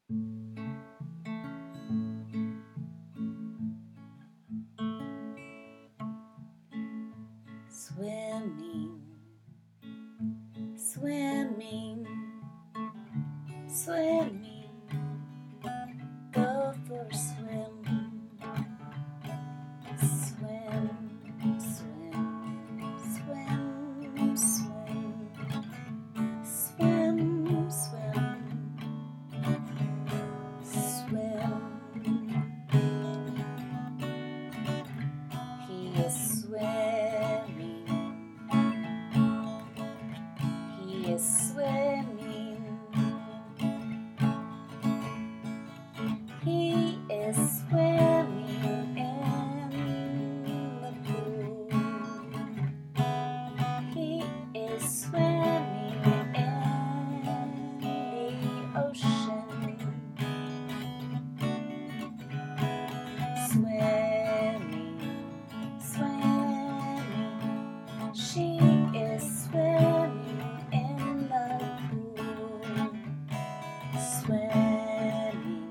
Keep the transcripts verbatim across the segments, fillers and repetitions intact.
Swimming, swimming, swimming, go for a swim. Swim, swim, swim, swim, swim, swim, swim. He is swimming. He is swimming. He is swimming in the pool. He is swimming in the ocean. Swimming, swimming. She is swimming in the pool. Swimming,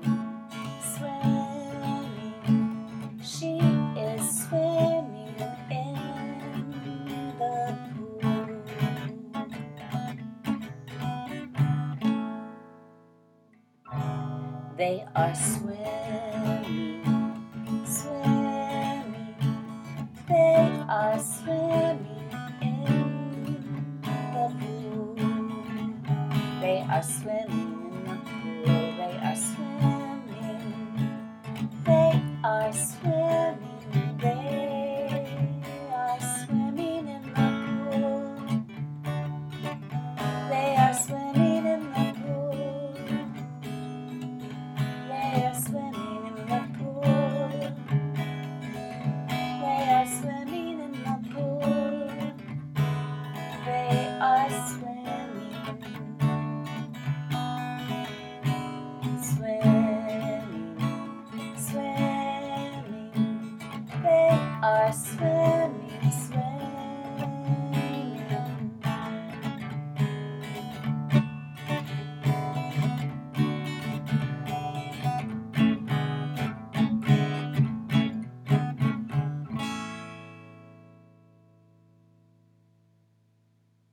swimming. She is swimming in the pool. They are swimming, swimming. They are swimming in the pool. They are swimming in the pool. They are swimming. They are swimming. They are swimming in the pool. They are swimming in the pool. They are swimming in the pool. They are swimming in the pool. They are swimming, swimming, swimming. They are swimming, swimming.